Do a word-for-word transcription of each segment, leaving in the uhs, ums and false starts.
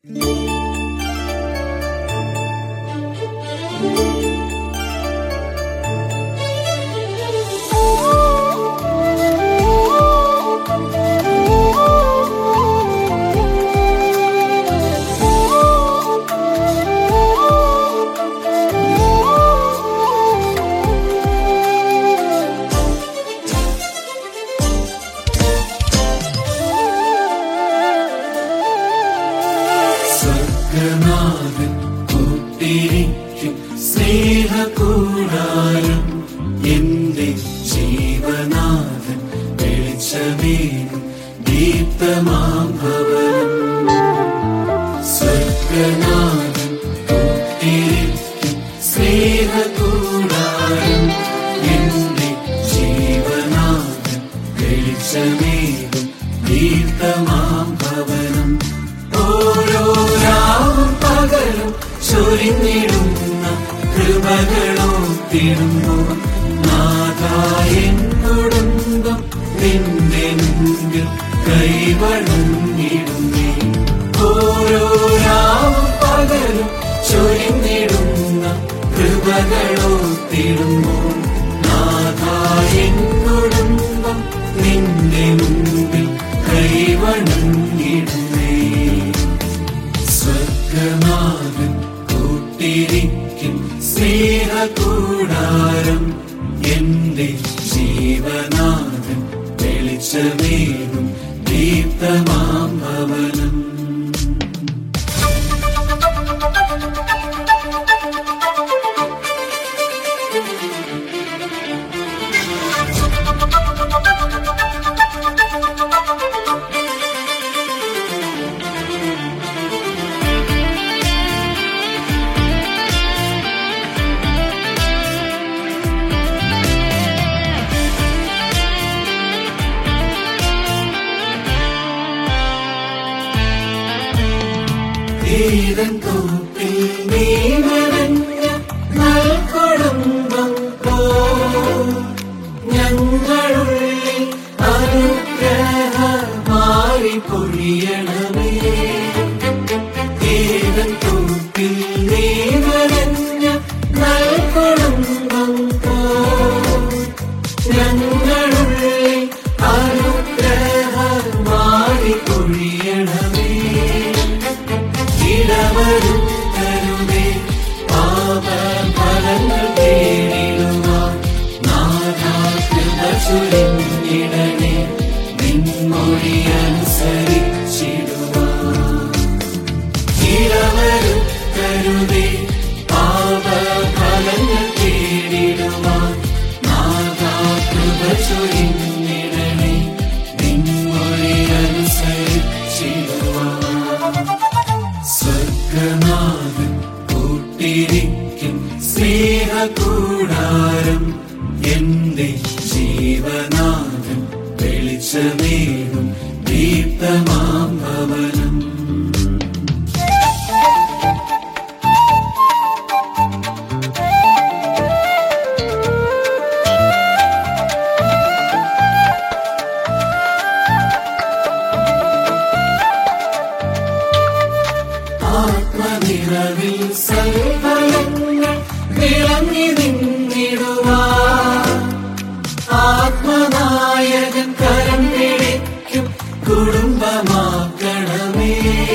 സ്വർഗനാഥൻ കൂട്ടിരിക്കും സ്നേഹകൂടാരം, എന്റെ ജീവനാഥൻ വെളിച്ചമേകും ദീപ്തമാം ഭവനം. സ്വർഗനാഥൻ കൂട്ടിരിക്കും സ്നേഹകൂടാരം, എന്റെ ജീവനാഥൻ വെളിച്ചമേകും ദീപ്തമാം ഭവനം. ഓരോ രാവും പകലും ചൊരിഞ്ഞിടുന്ന കൃപകളോർത്തിടുമ്പോൾ നാഥാ എൻ കുടുംബം നിന്റെ മുൻപിൽ കൈവണങ്ങിടുന്നേ. ഓരോ രാവും പകലും ചൊരിഞ്ഞിടുന്ന കൃപകളോർത്തിടുമ്പോൾ നാഥാ എൻ കുടുംബം നിന്റെ മുൻപിൽ കൈവണങ്ങിടുന്നേ. സ്വർഗനാഥൻ കൂട്ടിരിക്കും സ്നേഹകൂടാരം, എന്റെ ജീവനാഥൻ വെളിച്ചമേകും ദീപ്തമാം ഭവനം. ഏതൻ തോപ്പിൽ നീ മെനഞ്ഞ നൽകുടുംബം പോൽ ഞങ്ങളുള്ളിൽ അനുഗ്രഹമായി പൊഴിയണമേ. ഏതൻ തോപ്പിൽ നീ മെനഞ്ഞ നൽകുടുംബം പോൽ ഞങ്ങളുള്ളിൽ അനുഗ്രഹമായി പൊഴിയണമേ. ഇടവരുത്തരുമേ പാപഫലങ്ങൾ തേടിടുവാൻ നാഥാ കൃപ ചൊരിഞ്ഞിടണേ നിൻമൊഴി അനുസരിച്ചിടുവാൻ. ഇടവരുത്തരുമേ പാപഫലങ്ങൾ തേടിടുവാൻ നാഥാ കൃപ ചൊരിഞ്ഞിടണേ നിൻമൊഴി അനുസരിച്ചിടുവാൻ. സ്വർഗനാഥൻ കൂട്ടിരിക്കും സ്നേഹകൂടാരം, എന്റെ ജീവനാഥൻ വെളിച്ചമേകും ദീപ്തമാം ഭവനം. ആത്മനിറവിൽ സൽഫലങ്ങൾ വിളങ്ങി നിന്നിടുവാൻ ആത്മനായകൻ കരം പിടിക്കും കുടുംബമാക്കണമേ.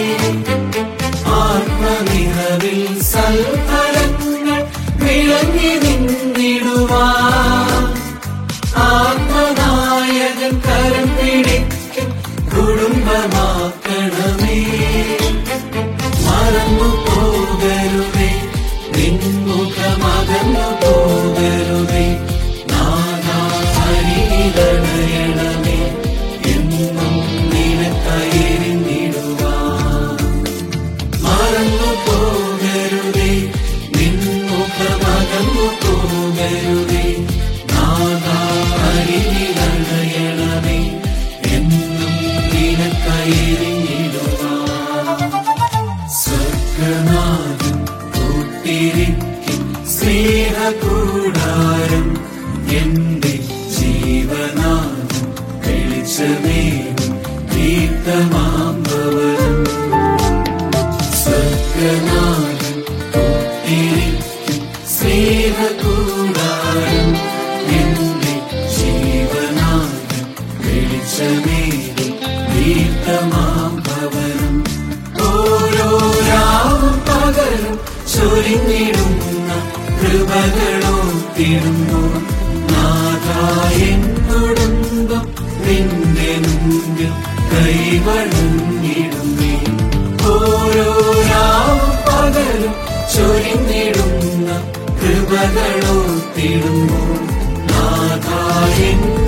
ആത്മനിറവിൽ സൽഫലങ്ങൾ വിളങ്ങി നിന്നിടുവാൻ ആത്മനായകൻ കരം പിടിക്കും കുടുംബമാക്കണമേ. മറന്നു പോകരുതേ നിൻമുഖമകന്നു പോകരുതേ നാഥാ അരികിലണയണമേ എന്നും നിനക്കയിരിഞ്ഞിടുവാൻ. മറന്നു പോകരുതേ നിൻമുഖമകന്നു പോകരുതേ നാഥാ അരികിലണയണമേ എന്നും നിനക്കയിരിഞ്ഞിടുവാൻ. സ്വർഗനാഥൻ പരനാഥൻ കൂട്ടിരിക്കും സ്നേഹകൂടാരം. എന്റെ ജീവനാഥൻ വെളിച്ചമേകും ദീപ്തമാം ഭവനം. ഓരോ രാവും പകലും ചൊരിഞ്ഞിടുന്ന കൃപകളോർത്തിടുമ്പോൾ നാഥാ എൻ കുടുംബം നിന്റെ മുമ്പിൽ കൈവണങ്ങിടുന്നേ. ഓരോ രാവും പകലും ചൊരിഞ്ഞിടുന്ന കൃപകളോർത്തിടുമ്പോൾ നാഥാ എൻ